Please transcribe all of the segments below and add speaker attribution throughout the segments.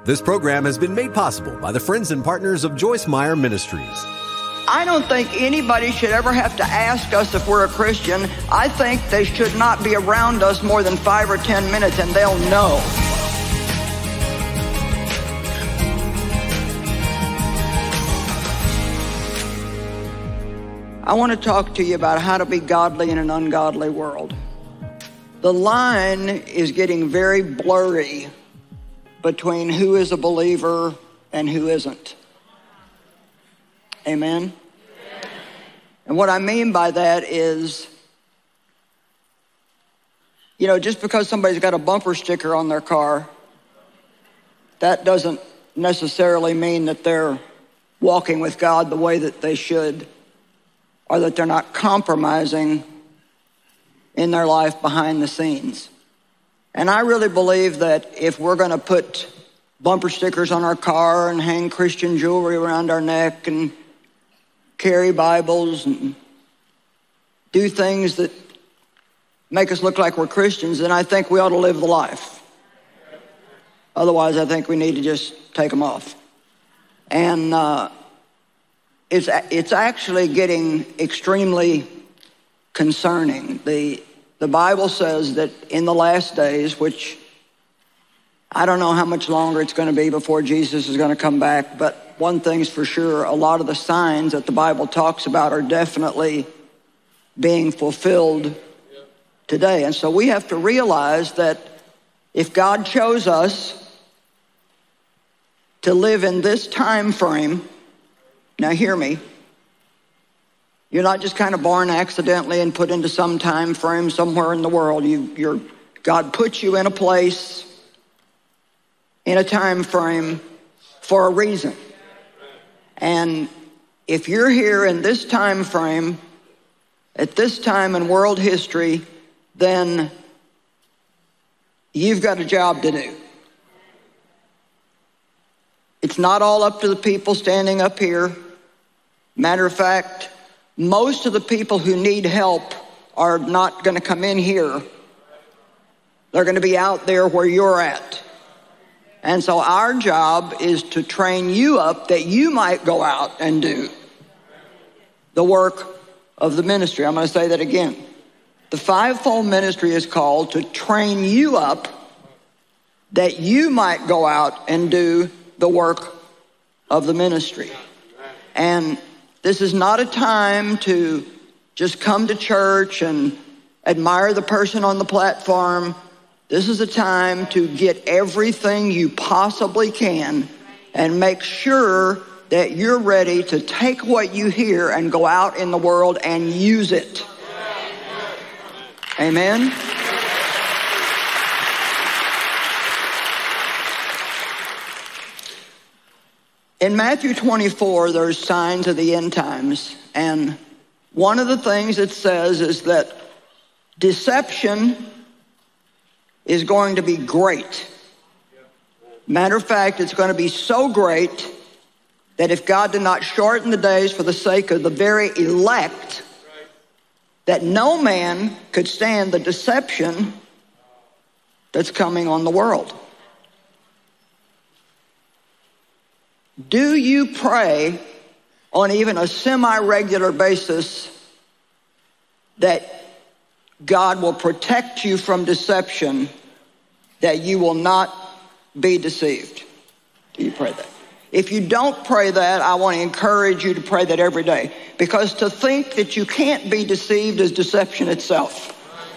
Speaker 1: This program has been made possible by the friends and partners of Joyce Meyer Ministries.
Speaker 2: I don't think anybody should ever have to ask us if we're a Christian. I think they should not be around us more than 5 or 10 minutes and they'll know. I want to talk to you about how to be godly in an ungodly world. The line is getting very blurry between who is a believer and who isn't. Amen? And what I mean by that is, just because somebody's got a bumper sticker on their car, that doesn't necessarily mean that they're walking with God the way that they should, or that they're not compromising in their life behind the scenes. And I really believe that if we're going to put bumper stickers on our car and hang Christian jewelry around our neck and carry Bibles and do things that make us look like we're Christians, then I think we ought to live the life. Otherwise, I think we need to just take them off. And it's actually getting extremely concerning. The Bible says that in the last days, which I don't know how much longer it's going to be before Jesus is going to come back, but one thing's for sure, a lot of the signs that the Bible talks about are definitely being fulfilled today. And so we have to realize that if God chose us to live in this time frame, now hear me, you're not just kind of born accidentally and put into some time frame somewhere in the world. God puts you in a place, in a time frame for a reason. And if you're here in this time frame, at this time in world history, then you've got a job to do. It's not all up to the people standing up here. Matter of fact, most of the people who need help are not going to come in here. They're going to be out there where you're at. And so our job is to train you up that you might go out and do the work of the ministry. I'm going to say that again. The fivefold ministry is called to train you up that you might go out and do the work of the ministry. And this is not a time to just come to church and admire the person on the platform. This is a time to get everything you possibly can and make sure that you're ready to take what you hear and go out in the world and use it. Amen? In Matthew 24, there's signs of the end times. And one of the things it says is that deception is going to be great. Matter of fact, it's going to be so great that if God did not shorten the days for the sake of the very elect, that no man could stand the deception that's coming on the world. Do you pray on even a semi-regular basis that God will protect you from deception, that you will not be deceived? Do you pray that? If you don't pray that, I want to encourage you to pray that every day, because to think that you can't be deceived is deception itself.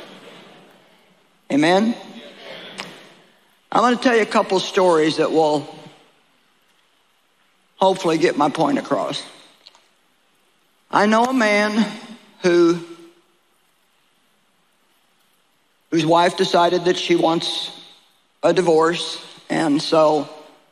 Speaker 2: Amen? I'm going to tell you a couple stories that will hopefully get my point across. I know a man whose wife decided that she wants a divorce, and so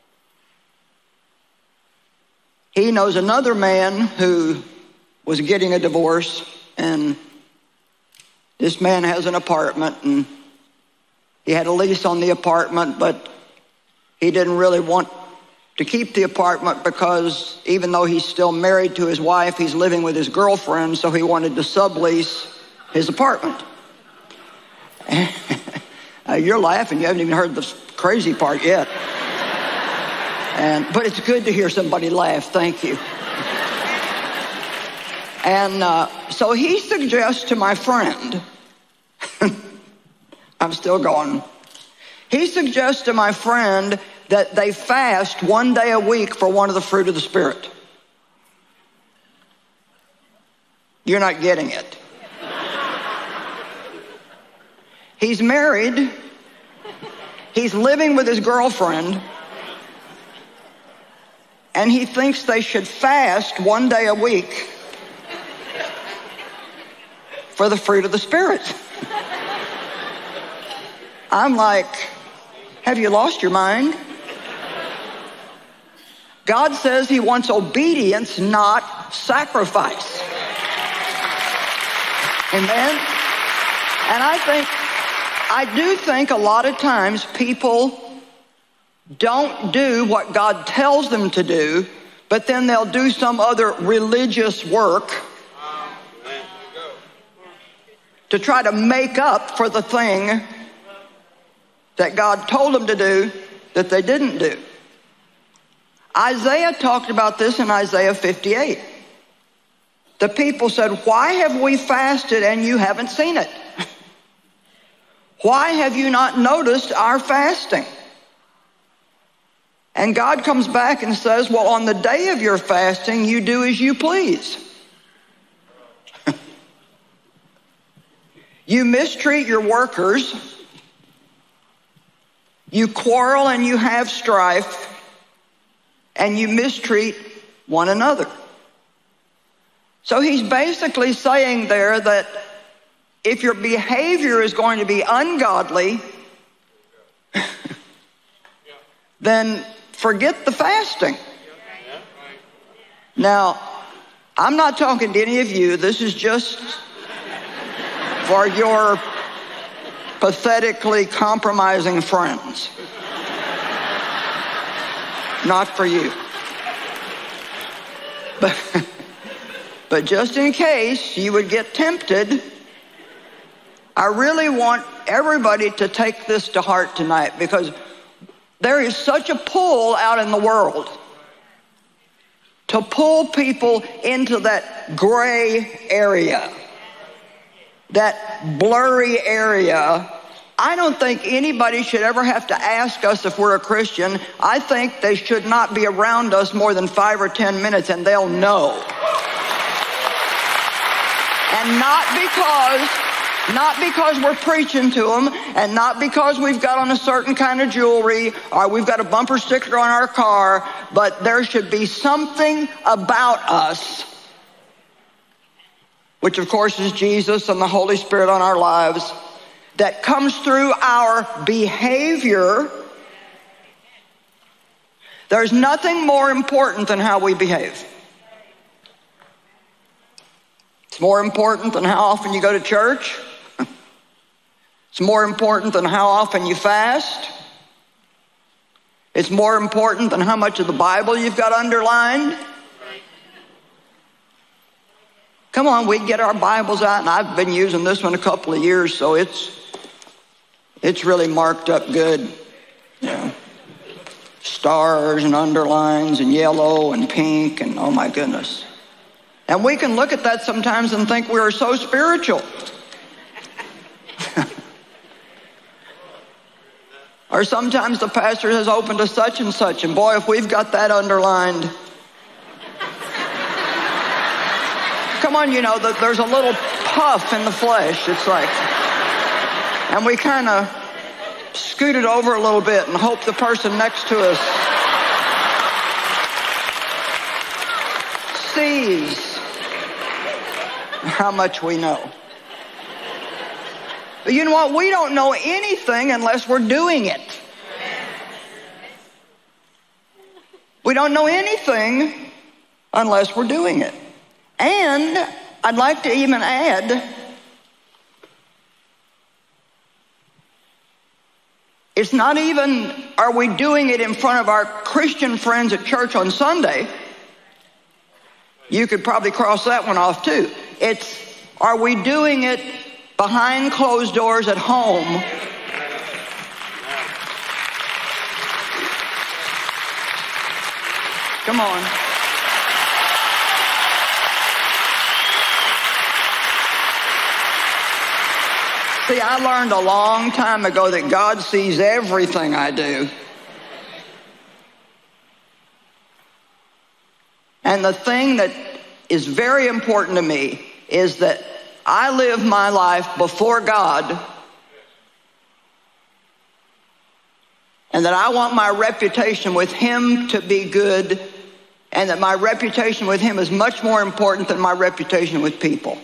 Speaker 2: he knows another man who was getting a divorce, and this man has an apartment, and he had a lease on the apartment, but he didn't really want to keep the apartment because even though he's still married to his wife, he's living with his girlfriend, so he wanted to sublease his apartment. You're laughing. You haven't even heard the crazy part yet. But it's good to hear somebody laugh. Thank you. And so he suggests to my friend, I'm still going. He suggests to my friend that they fast one day a week for one of the fruit of the Spirit. You're not getting it. He's married. He's living with his girlfriend. And he thinks they should fast one day a week for the fruit of the Spirit. I'm like, have you lost your mind? God says he wants obedience, not sacrifice. Amen? And I do think a lot of times people don't do what God tells them to do, but then they'll do some other religious work to try to make up for the thing that God told them to do that they didn't do. Isaiah talked about this in Isaiah 58. The people said, why have we fasted and you haven't seen it? Why have you not noticed our fasting? And God comes back and says, well, on the day of your fasting, you do as you please. You mistreat your workers. You quarrel and you have strife. And you mistreat one another. So he's basically saying there that if your behavior is going to be ungodly, then forget the fasting. Now, I'm not talking to any of you. This is just for your pathetically compromising friends. Not for you. But just in case you would get tempted, I really want everybody to take this to heart tonight, because there is such a pull out in the world to pull people into that gray area, that blurry area. I don't think anybody should ever have to ask us if we're a Christian. I think they should not be around us more than 5 or 10 minutes and they'll know. And not because we're preaching to them, and not because we've got on a certain kind of jewelry or we've got a bumper sticker on our car, but there should be something about us, which of course is Jesus and the Holy Spirit on our lives, that comes through our behavior. There's nothing more important than how we behave. It's more important than how often you go to church. It's more important than how often you fast. It's more important than how much of the Bible you've got underlined. Come on, we get our Bibles out, and I've been using this one a couple of years, so it's really marked up good. Yeah. Stars and underlines and yellow and pink and oh my goodness. And we can look at that sometimes and think we are so spiritual. Or sometimes the pastor has opened to such and such, and boy, if we've got that underlined. Come on, you know, there's a little puff in the flesh. It's like, and we kind of scoot it over a little bit and hope the person next to us sees how much we know. But you know what? We don't know anything unless we're doing it. We don't know anything unless we're doing it. And I'd like to even add, it's not even, are we doing it in front of our Christian friends at church on Sunday? You could probably cross that one off too. It's, are we doing it behind closed doors at home? Come on. See, I learned a long time ago that God sees everything I do. And the thing that is very important to me is that I live my life before God, and that I want my reputation with Him to be good, and that my reputation with Him is much more important than my reputation with people.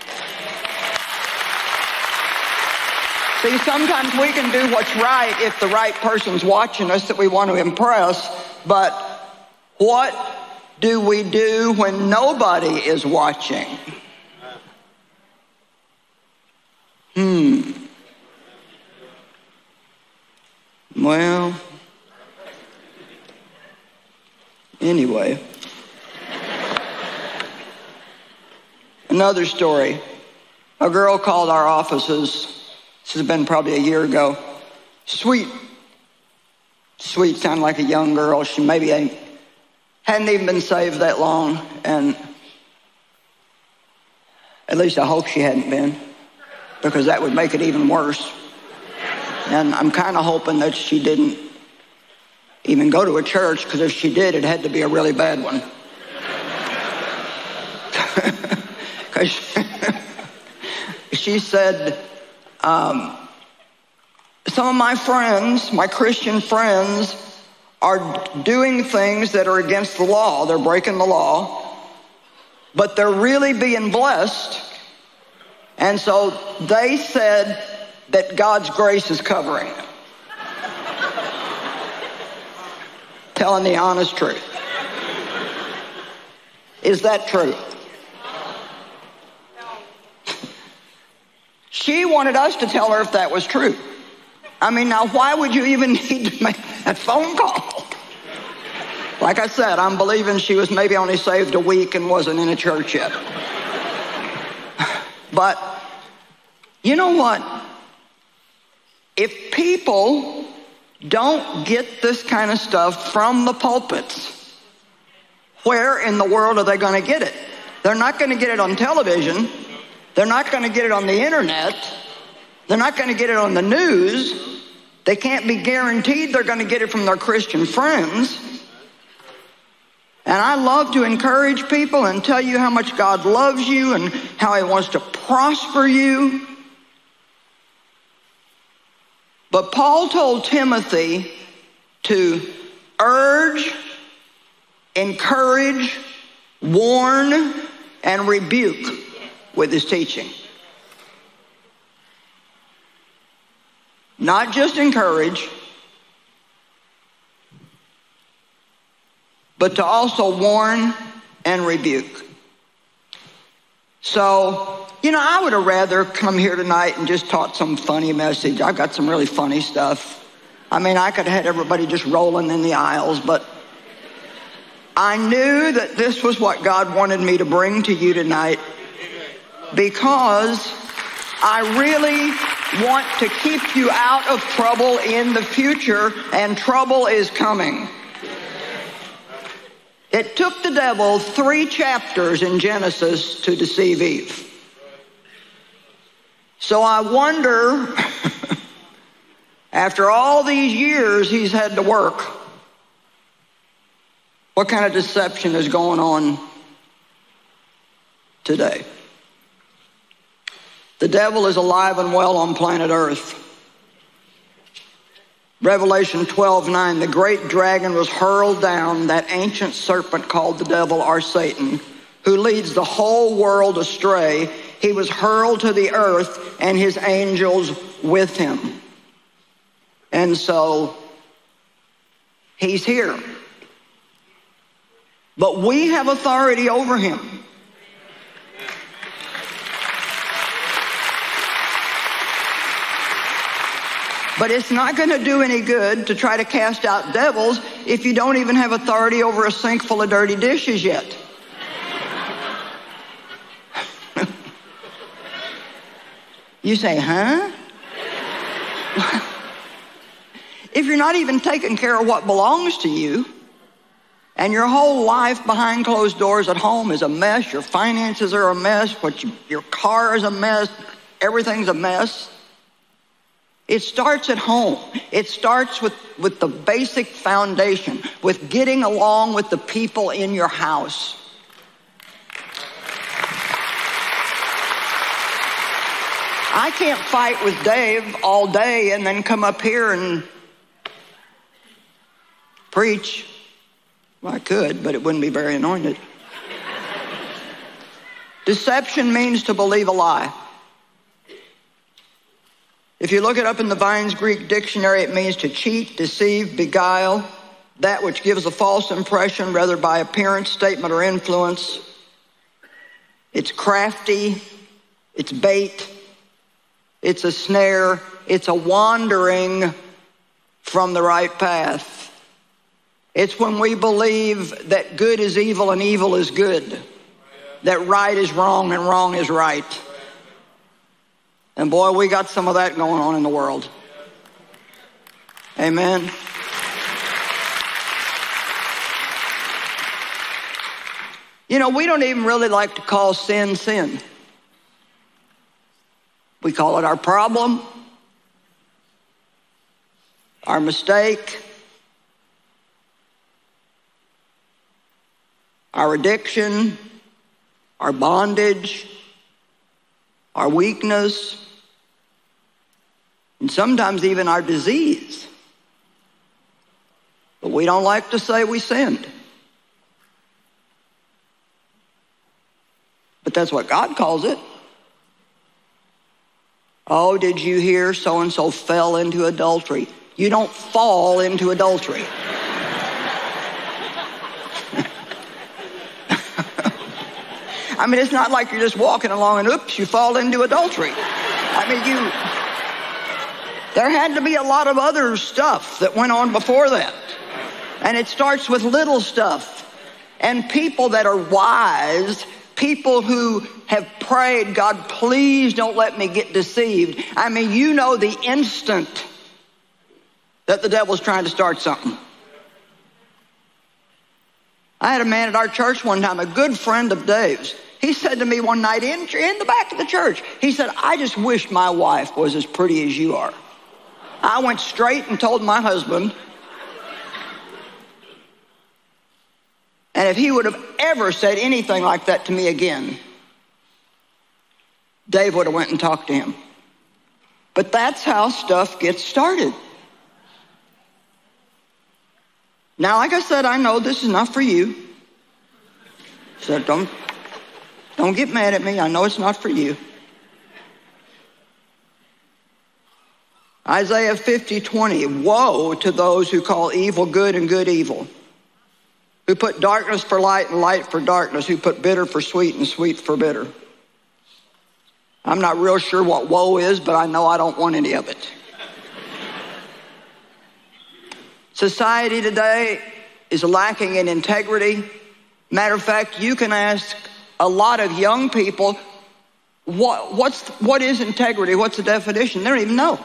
Speaker 2: See, sometimes we can do what's right if the right person's watching us that we want to impress, but what do we do when nobody is watching? Well, anyway. Another story. A girl called our offices. This has been probably a year ago. Sweet, sounded like a young girl. She maybe hadn't even been saved that long, and at least I hope she hadn't been, because that would make it even worse. And I'm kind of hoping that she didn't even go to a church, because if she did, it had to be a really bad one. Because she said, some of my friends, my Christian friends, are doing things that are against the law. They're breaking the law, but they're really being blessed. And so they said that God's grace is covering it. Telling the honest truth. Is that true? She wanted us to tell her if that was true. I mean, now why would you even need to make that phone call? Like I said, I'm believing she was maybe only saved a week and wasn't in a church yet. But you know what? If people don't get this kind of stuff from the pulpits, where in the world are they going to get it? They're not going to get it on television. They're not going to get it on the internet. They're not going to get it on the news. They can't be guaranteed they're going to get it from their Christian friends. And I love to encourage people and tell you how much God loves you and how He wants to prosper you. But Paul told Timothy to urge, encourage, warn, and rebuke with his teaching. Not just encourage, but to also warn and rebuke. So, I would have rather come here tonight and just taught some funny message. I've got some really funny stuff. I mean, I could have had everybody just rolling in the aisles, but I knew that this was what God wanted me to bring to you tonight, because I really want to keep you out of trouble in the future, and trouble is coming. It took the devil 3 chapters in Genesis to deceive Eve. So I wonder, after all these years he's had to work, what kind of deception is going on today? The devil is alive and well on planet Earth. Revelation 12:9, the great dragon was hurled down, that ancient serpent called the devil or Satan, who leads the whole world astray. He was hurled to the earth and his angels with him. And so he's here. But we have authority over him. But it's not going to do any good to try to cast out devils if you don't even have authority over a sink full of dirty dishes yet. You say, huh? If you're not even taking care of what belongs to you, And your whole life behind closed doors at home is a mess. Your finances are a mess. Your car is a mess. Everything's a mess. It starts at home. It starts with the basic foundation, with getting along with the people in your house. I can't fight with Dave all day and then come up here and preach. Well, I could, but it wouldn't be very anointed. Deception means to believe a lie. If you look it up in the Vine's Greek dictionary, it means to cheat, deceive, beguile, that which gives a false impression, whether by appearance, statement, or influence. It's crafty, it's bait, it's a snare, it's a wandering from the right path. It's when we believe that good is evil and evil is good, that right is wrong and wrong is right. And boy, we got some of that going on in the world. Amen. You know, we don't even really like to call sin, sin. We call it our problem, our mistake, our addiction, our bondage, our weakness, and sometimes even our disease. But we don't like to say we sinned. But that's what God calls it. Oh, did you hear so-and-so fell into adultery? You don't fall into adultery. I mean, it's not like you're just walking along and oops, you fall into adultery. I mean, there had to be a lot of other stuff that went on before that. And it starts with little stuff. And people that are wise, people who have prayed, God, please don't let me get deceived. I mean, you know the instant that the devil's trying to start something. I had a man at our church one time, a good friend of Dave's. He said to me one night in the back of the church, he said, I just wish my wife was as pretty as you are. I went straight and told my husband. And if he would have ever said anything like that to me again, Dave would have went and talked to him. But that's how stuff gets started. Now, like I said, I know this is not for you. So don't get mad at me. I know it's not for you. Isaiah 50:20. Woe to those who call evil good and good evil, who put darkness for light and light for darkness, who put bitter for sweet and sweet for bitter. I'm not real sure what woe is, but I know I don't want any of it. Society today is lacking in integrity. Matter of fact, you can ask a lot of young people, what is integrity? What's the definition? They don't even know.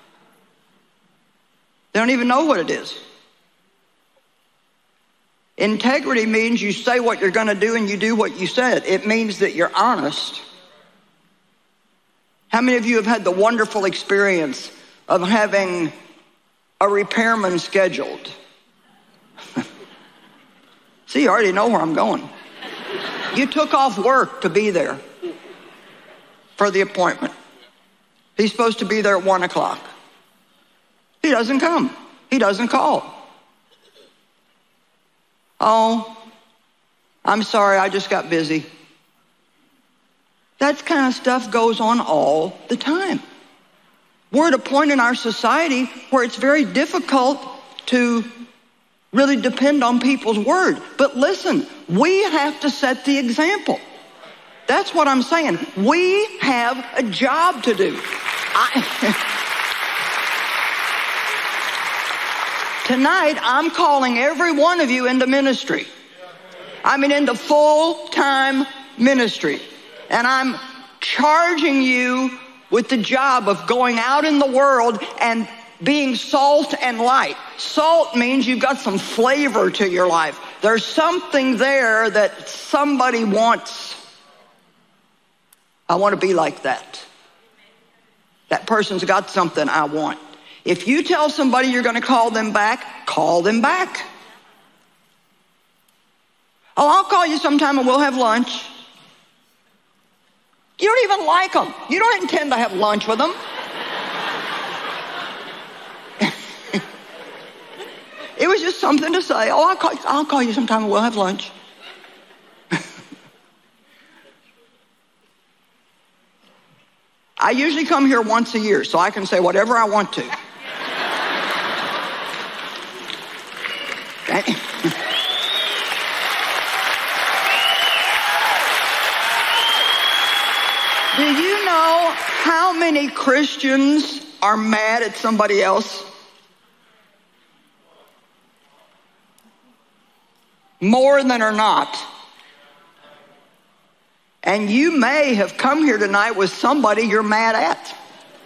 Speaker 2: They don't even know what it is. Integrity means you say what you're going to do and you do what you said. It means that you're honest. How many of you have had the wonderful experience of having a repairman scheduled? See, you already know where I'm going. You took off work to be there for the appointment. He's supposed to be there at 1 o'clock. He doesn't come. He doesn't call. Oh, I'm sorry, I just got busy. That kind of stuff goes on all the time. We're at a point in our society where it's very difficult to really depend on people's word. But listen, we have to set the example. That's what I'm saying. We have a job to do. Tonight, I'm calling every one of you into ministry. I mean, into full-time ministry. And I'm charging you with the job of going out in the world and being salt and light. Salt means you've got some flavor to your life. There's something there that somebody wants. I want to be like that. That person's got something I want. If you tell somebody you're going to call them back, call them back. Oh, I'll call you sometime and we'll have lunch. You don't even like them. You don't intend to have lunch with them. It was just something to say. Oh, I'll call you sometime and we'll have lunch. I usually come here once a year, so I can say whatever I want to. Do you know how many Christians are mad at somebody else? More than are not. And you may have come here tonight with somebody you're mad at.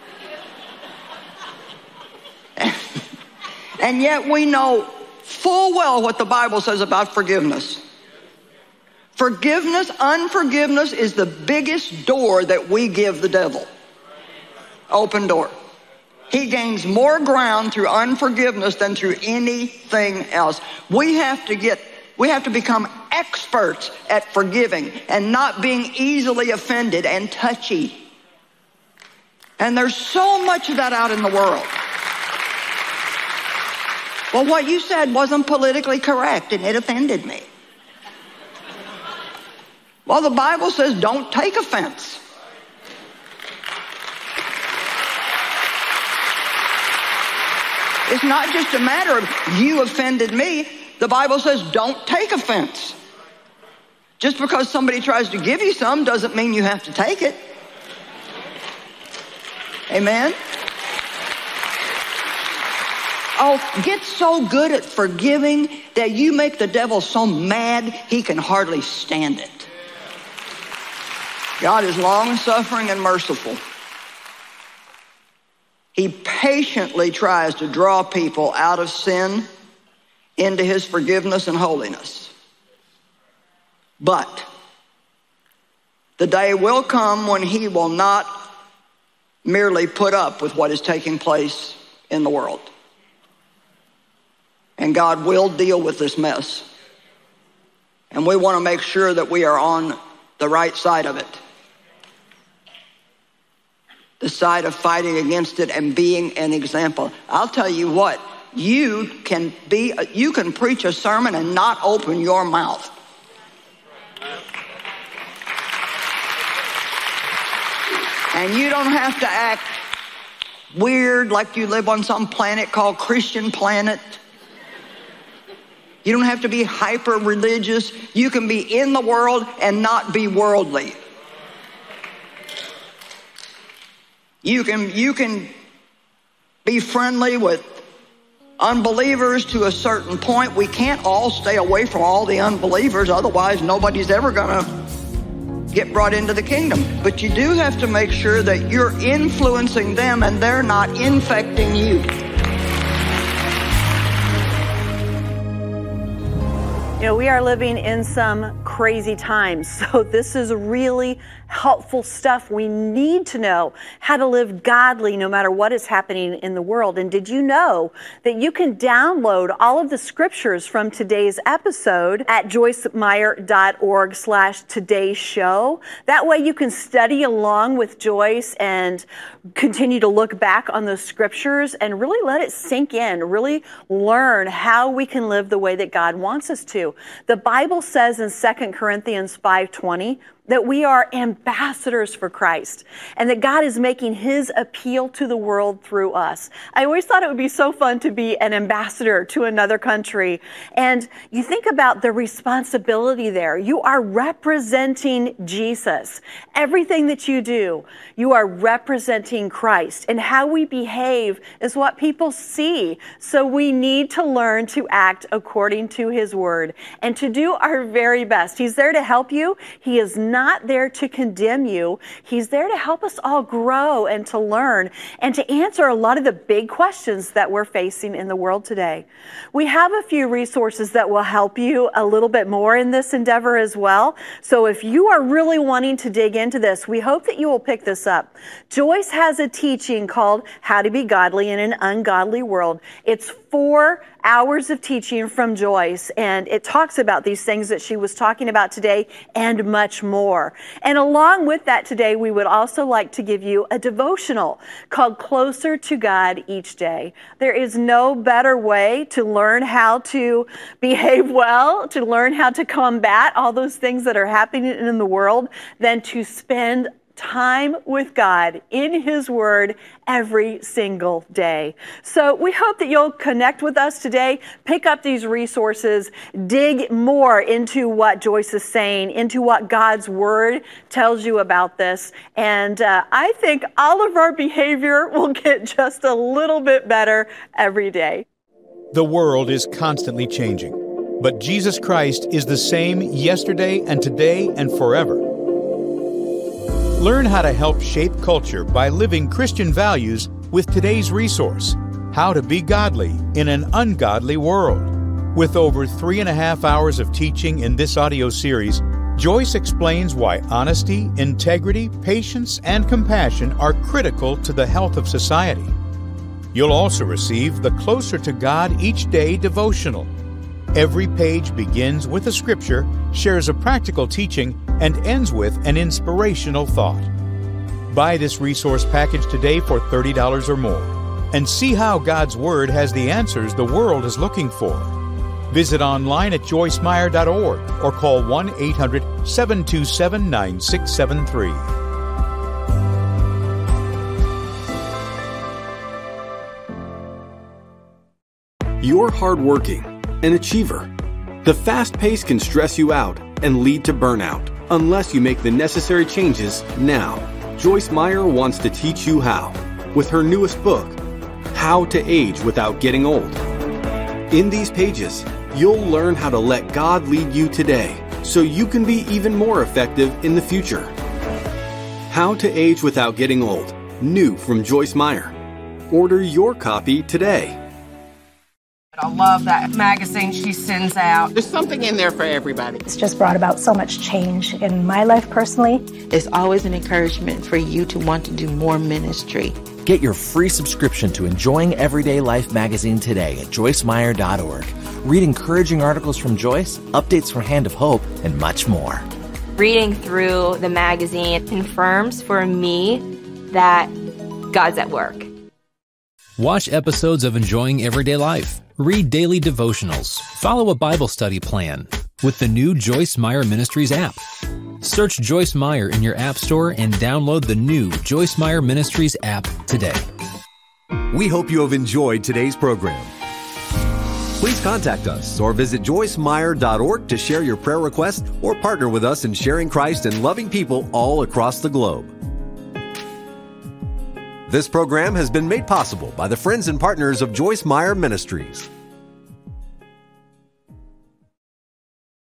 Speaker 2: And yet we know full well what the Bible says about forgiveness. Forgiveness, unforgiveness is the biggest door that we give the devil. Open door. He gains more ground through unforgiveness than through anything else. We have to become experts at forgiving and not being easily offended and touchy. And there's so much of that out in the world. Well, what you said wasn't politically correct and it offended me. Well, the Bible says don't take offense. It's not just a matter of you offended me. The Bible says don't take offense. Just because somebody tries to give you some doesn't mean you have to take it. Amen? Oh, get so good at forgiving that you make the devil so mad he can hardly stand it. God is long-suffering and merciful. He patiently tries to draw people out of sin into his forgiveness and holiness. But the day will come when he will not merely put up with what is taking place in the world. And God will deal with this mess. And we want to make sure that we are on the right side of it. The side of fighting against it and being an example. I'll tell you what, you can preach a sermon and not open your mouth. And you don't have to act weird like you live on some planet called Christian Planet. You don't have to be hyper religious. You can be in the world and not be worldly. You can be friendly with unbelievers to a certain point. We can't all stay away from all the unbelievers, otherwise nobody's ever going to get brought into the kingdom. But you do have to make sure that you're influencing them and they're not infecting you.
Speaker 3: You know, we are living in some crazy times, so this is really helpful stuff. We need to know how to live godly no matter what is happening in the world. And did you know that you can download all of the scriptures from today's episode at joycemeyer.org/today's show? That way you can study along with Joyce and continue to look back on those scriptures and really let it sink in, really learn how we can live the way that God wants us to. The Bible says in 2 Corinthians 5:20 that we are ambassadors for Christ and that God is making his appeal to the world through us. I always thought it would be so fun to be an ambassador to another country. And you think about the responsibility there. You are representing Jesus. Everything that you do, you are representing Christ. And how we behave is what people see. So we need to learn to act according to his word and to do our very best. He's there to help you. He is not not there to condemn you. He's there to help us all grow and to learn and to answer a lot of the big questions that we're facing in the world today. We have a few resources that will help you a little bit more in this endeavor as well. So if you are really wanting to dig into this, we hope that you will pick this up. Joyce has a teaching called How to Be Godly in an Ungodly World. It's 4 hours of teaching from Joyce, and it talks about these things that she was talking about today and much more. And along with that today, we would also like to give you a devotional called Closer to God Each Day. There is no better way to learn how to behave well, to learn how to combat all those things that are happening in the world than to spend time with God in His Word every single day. So we hope that you'll connect with us today, pick up these resources, dig more into what Joyce is saying, into what God's Word tells you about this. And I think all of our behavior will get just a little bit better every day.
Speaker 4: The world is constantly changing, but Jesus Christ is the same yesterday and today and forever. Learn how to help shape culture by living Christian values with today's resource, How to Be Godly in an Ungodly World. With over 3.5 hours of teaching in this audio series, Joyce explains why honesty, integrity, patience, and compassion are critical to the health of society. You'll also receive the Closer to God Each Day devotional. Every page begins with a scripture, shares a practical teaching, and ends with an inspirational thought. Buy this resource package today for $30 or more and see how God's Word has the answers the world is looking for. Visit online at joycemeyer.org or call 1-800-727-9673.
Speaker 1: You're hardworking, an achiever. The fast pace can stress you out and lead to burnout unless you make the necessary changes now. Joyce Meyer wants to teach you how with her newest book, How to Age Without Getting Old. In these pages, you'll learn how to let God lead you today so you can be even more effective in the future. How to Age Without Getting Old, new from Joyce Meyer. Order your copy today.
Speaker 5: I love that magazine she sends out.
Speaker 6: There's something in there for everybody.
Speaker 7: It's just brought about so much change in my life personally.
Speaker 8: It's always an encouragement for you to want to do more ministry.
Speaker 9: Get your free subscription to Enjoying Everyday Life magazine today at joycemeyer.org. Read encouraging articles from Joyce, updates from Hand of Hope, and much more.
Speaker 10: Reading through the magazine confirms for me that God's at work.
Speaker 11: Watch episodes of Enjoying Everyday Life. Read daily devotionals. Follow a Bible study plan with the new Joyce Meyer Ministries app. Search Joyce Meyer in your app store and download the new Joyce Meyer Ministries app today.
Speaker 1: We hope you have enjoyed today's program. Please contact us or visit joycemeyer.org to share your prayer requests or partner with us in sharing Christ and loving people all across the globe. This program has been made possible by the friends and partners of Joyce Meyer Ministries.